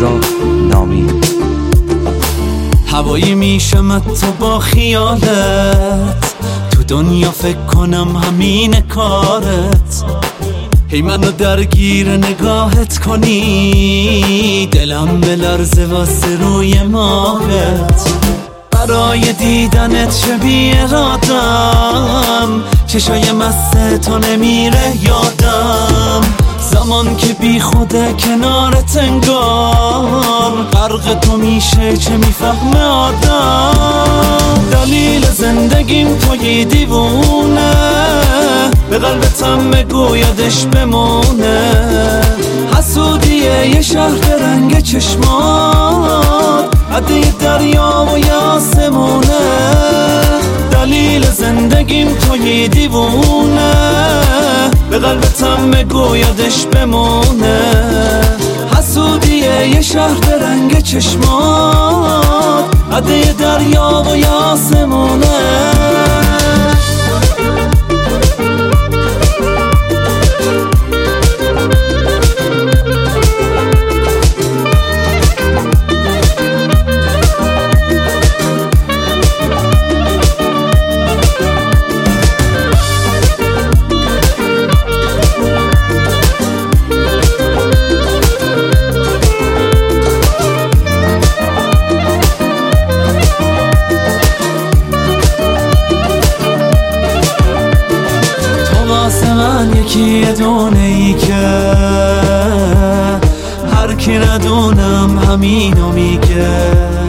رضا نامی. هوایی میشم تو با خیالت، تو دنیا فکر کنم همین کارت. هی منو درگیر نگاهت کنی، دلم بلرزه واسه روی ماهت. برای دیدنت شبیه رادم، چشای مست تو نمیره یادم. زمان که بی خوده کنارت انگار، غرق تو میشه چه میفهمه آدم. دلیل زندگیم توی دیوونه، به قلبتم بگو یادش بمونه. حسودیه یه شهر رنگ چشمات، عده دریا و یاسمونه. دلیل زندگیم توی دیوونه، به قلبتم بگو یادش بمونه. حسودیه یه شهر رنگ چشمات، عده دریا و یاسمونه. من یکی دونه ای که هر کی ندونم همینو میگه.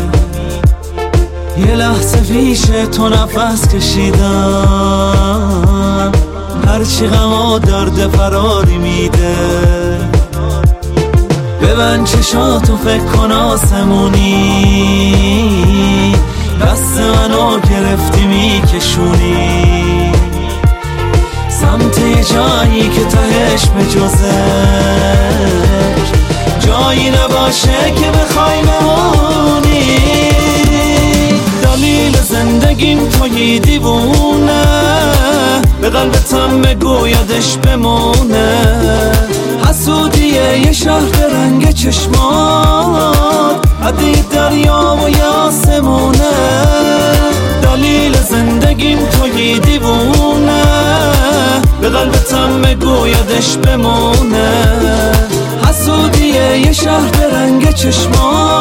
یه لحظه پیش تو نفس کشیدم، هرچی غم و درد فراری میده. ببند چشاتو فکر کن آسمونی، دست منو گرفتی میکشونی سمت یه جایی که تهش به جزش جایی نباشه که بخوای بمونی. دلیل زندگیم توی دیوونه، به قلبتم بگو یادش بمونه. حسودیه یه شهر رنگ چشمات، عده دریا و یاسمونه. دلیل زندگیم توی دیوونه، به قلبتم بگو یادش بمونه. حسودیه یه شهر رنگ چشمات،